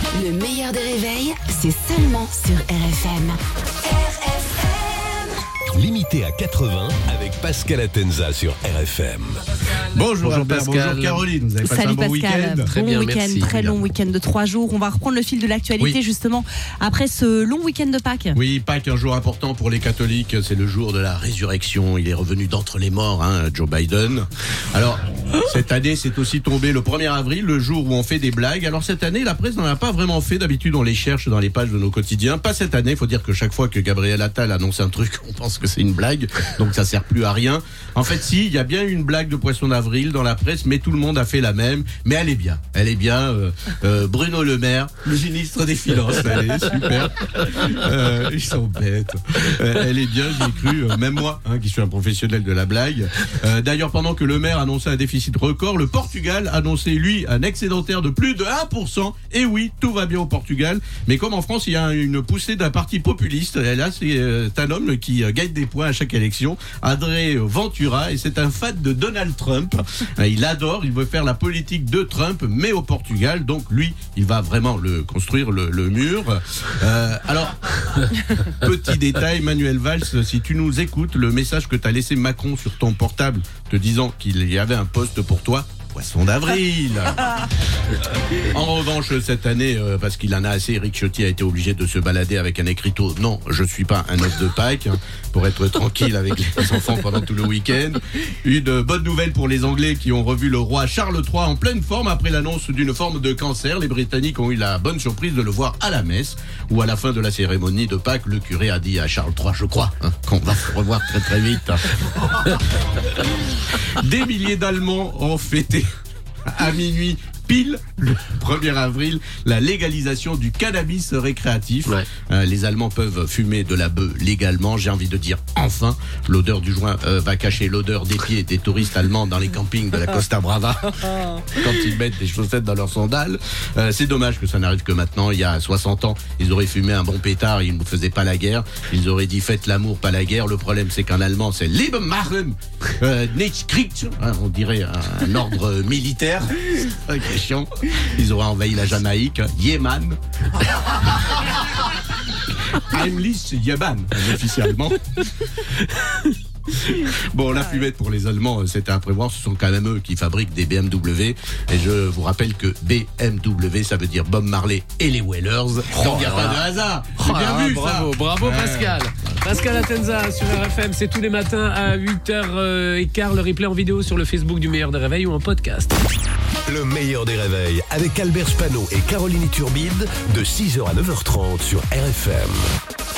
Le meilleur des réveils, c'est seulement sur RFM. Limité à 80 avec Pascal Atenza sur RFM. Bonjour Albert, Pascal. bonjour Caroline, vous avez passé un bon week-end? Très bien, week-end, merci. très long week-end de 3 jours. On va reprendre le fil de l'actualité Oui. justement après ce long week-end de Pâques. Oui, Pâques, un jour important pour les catholiques, c'est le jour de la résurrection. Il est revenu d'entre les morts, Joe Biden. Alors, cette année, c'est aussi tombé le 1er avril, le jour où on fait des blagues. Alors cette année, la presse n'en a pas vraiment fait. D'habitude, on les cherche dans les pages de nos quotidiens. Pas cette année, il faut dire que chaque fois que Gabriel Attal annonce un truc, on pense que c'est une blague, donc ça sert plus à rien. En fait, si, il y a bien une blague de poisson d'avril dans la presse, mais tout le monde a fait la même. Mais elle est bien. Elle est bien. Bruno Le Maire, le ministre des Finances, elle est super. Ils sont bêtes. Elle est bien, j'y ai cru. Même moi, qui suis un professionnel de la blague. D'ailleurs, pendant que Le Maire annonçait un déficit record, le Portugal annonçait, lui, un excédentaire de plus de 1%. Et oui, tout va bien au Portugal. Mais comme en France, il y a une poussée d'un parti populiste. Et là, c'est un homme qui gagne des points à chaque élection. André Ventura, et c'est un fan de Donald Trump. Il adore, il veut faire la politique de Trump, mais au Portugal. Donc lui, il va vraiment construire le mur. Alors, petit détail, Manuel Valls, si tu nous écoutes, le message que t'as laissé Macron sur ton portable, te disant qu'il y avait un poste pour toi, poisson d'avril. En revanche, cette année, parce qu'il en a assez, Eric Ciotti a été obligé de se balader avec un écriteau. Non, je suis pas un œuf de Pâques, pour être tranquille avec les enfants pendant tout le week-end. Une bonne nouvelle pour les Anglais qui ont revu le roi Charles III en pleine forme après l'annonce d'une forme de cancer. Les Britanniques ont eu la bonne surprise de le voir à la messe, où à la fin de la cérémonie de Pâques, le curé a dit à Charles III, je crois, qu'on va se revoir très très vite. Des milliers d'Allemands ont fêté à minuit pile le 1er avril la légalisation du cannabis récréatif. Ouais. Les Allemands peuvent fumer de la beuh légalement. J'ai envie de dire enfin, l'odeur du joint va cacher l'odeur des pieds des touristes allemands dans les campings de la Costa Brava quand ils mettent des chaussettes dans leurs sandales. C'est dommage que ça n'arrive que maintenant. Il y a 60 ans, ils auraient fumé un bon pétard, ils ne faisaient pas la guerre. Ils auraient dit faites l'amour, pas la guerre. Le problème, c'est qu'en allemand, c'est Leben machen, nicht Krieg. On dirait un ordre militaire. Chiant. Ils auraient envahi la Jamaïque, Yéman. Heimlich Yéman, officiellement. Bon, la fumette pour les Allemands, c'était à prévoir. Ce sont quand même eux qui fabriquent des BMW. Et je vous rappelle que BMW, ça veut dire Bob Marley et les Wailers. Donc il n'y a pas de hasard. J'ai bien vu bravo, ça. bravo Ouais. Pascal. Pascal Atenza sur RFM, c'est tous les matins à 8h15. Le replay en vidéo sur le Facebook du Meilleur des Réveils ou en podcast. Le meilleur des réveils avec Albert Spano et Caroline Turbide de 6h à 9h30 sur RFM.